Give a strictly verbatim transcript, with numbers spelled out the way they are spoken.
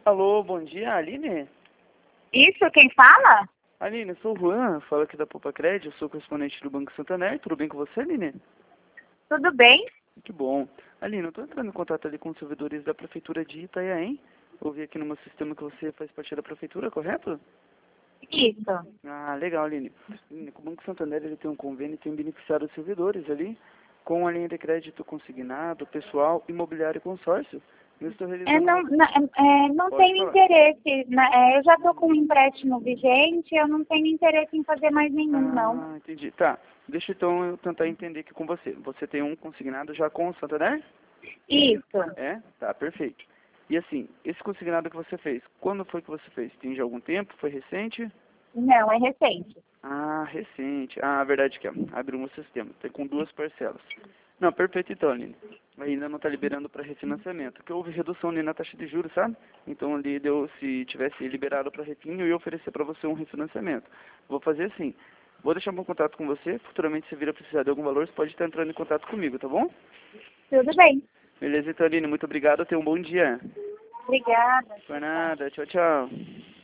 Alô, bom dia, Aline? Isso, quem fala? Aline, eu sou o Juan, falo aqui da Poupa Crédito, eu sou correspondente do Banco Santander, tudo bem com você, Aline? Tudo bem? Que bom. Aline, eu estou entrando em contato ali com os servidores da Prefeitura de Itanhaém. Eu vi aqui no meu sistema que você faz parte da Prefeitura, correto? Isso. Ah, legal, Aline. Aline, o Banco Santander ele tem um convênio e tem beneficiado os servidores ali com a linha de crédito consignado, pessoal, imobiliário e consórcio. Eu estou É, realizando não uma... não, é, não Pode tenho falar. interesse. na- é, eu já estou com um empréstimo vigente, eu não tenho interesse em fazer mais nenhum, não. Ah, entendi. Tá. Deixa então eu tentar entender aqui com você. Você tem um consignado já com o Santander? Isso. É? Tá, perfeito. E assim, esse consignado que você fez, quando foi que você fez? Tem já algum tempo? Foi recente? Não, é recente. Ah, recente. Ah, a verdade que é. Abriu um sistema. Tem com duas parcelas. Não, perfeito então, Aline. Ainda não está liberando para refinanciamento. Porque houve redução ali na taxa de juros, sabe? Então ali deu, se tivesse liberado para refin, eu ia oferecer para você um refinanciamento. Vou fazer assim. Vou deixar um bom contato com você. Futuramente, se vir a precisar de algum valor, você pode estar entrando em contato comigo, tá bom? Tudo bem. Beleza, então, Aline. Muito obrigado. Tenha um bom dia. Obrigada. Por nada. Tchau, tchau.